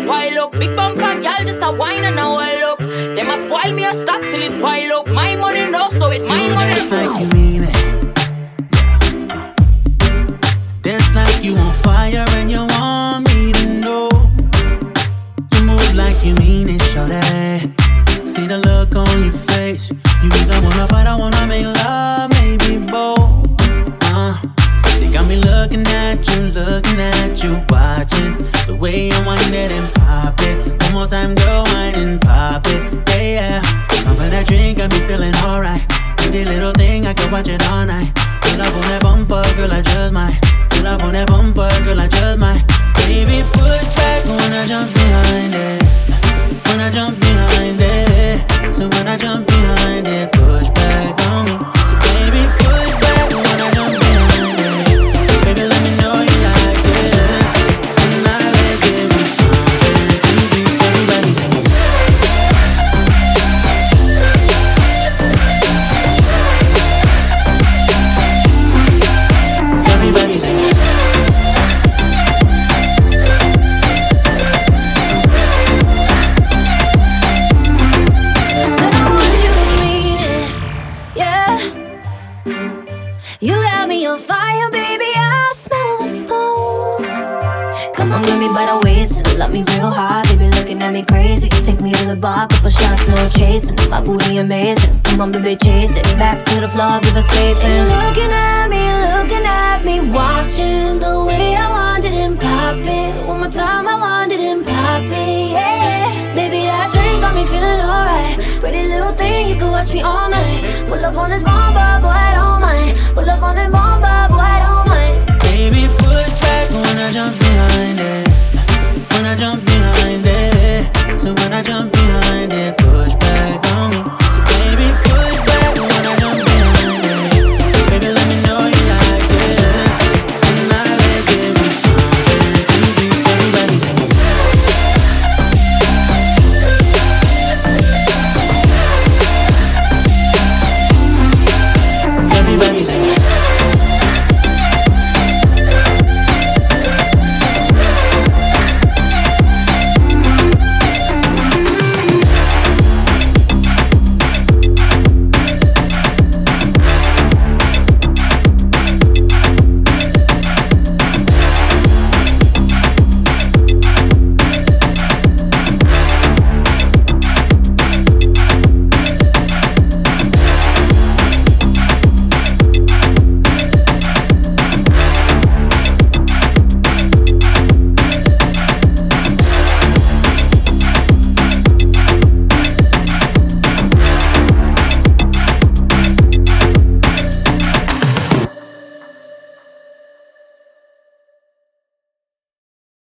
it pile up. Big bumper girl just a wine and a well up. Them a spoil me a stop till it pile up. My money no, so it my you money. Dance like you mean it. Dance like you on fire and you want me to know. You move like you mean it, shawty. See the look on your face. You either wanna fight or wanna make love, maybe both. They got me looking at you, watching the way you wind it and pop it. One more time, go wine and pop it, yeah. Bumping that drink got me feeling alright. Pretty little thing, I can watch it all night. Pull up on that bumper, girl, I just might. Pull up on that bumper, girl, I just might. Baby, push back when I jump behind it. When I jump behind it. So when I jump behind it, push back on me. So baby, push back when I jump behind it. Baby, let me know you like it. Tonight, let's give me something to see. Everybody sing it. Everybody sing it. You got me on fire, baby, I smell the smoke. Come on, grab me by the waist, love me real hard, baby, looking at me crazy. Take me to the bar, couple shots, no chasing. My booty amazing, come on, baby, chase it. Back to the floor, give us space. And looking at me, watching the way I wanted and pop it. One more time, I wanted and pop it, yeah. Baby, that drink got me feeling alright. Pretty little thing, you could watch me all night. Pull up on this bomb, boy, I don't mind. Pull up on this bomb.